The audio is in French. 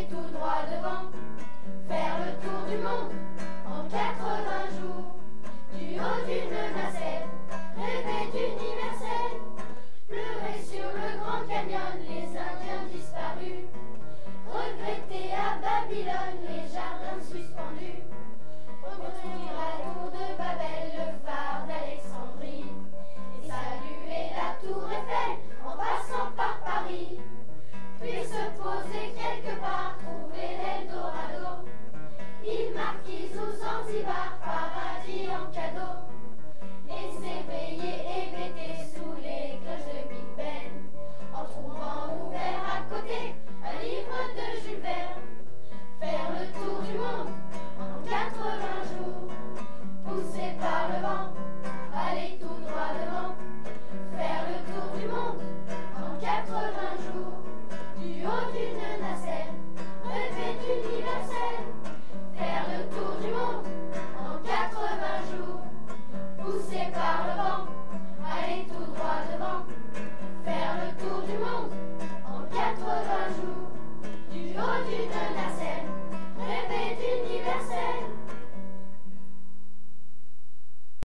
aller tout droit devant, faire le tour du monde en 80 jours, du haut d'une nacelle, rêver d'universel, pleurer sur le Grand Canyon les Indiens disparus, regretter à Babylone les jardins suspendus, revenir à la tour de Babel, le phare d'Alexandrie, et saluer la tour Eiffel en passant par Paris, puis se poser quelque part, trouver l'Eldorado, île Marquise ou Zanzibar,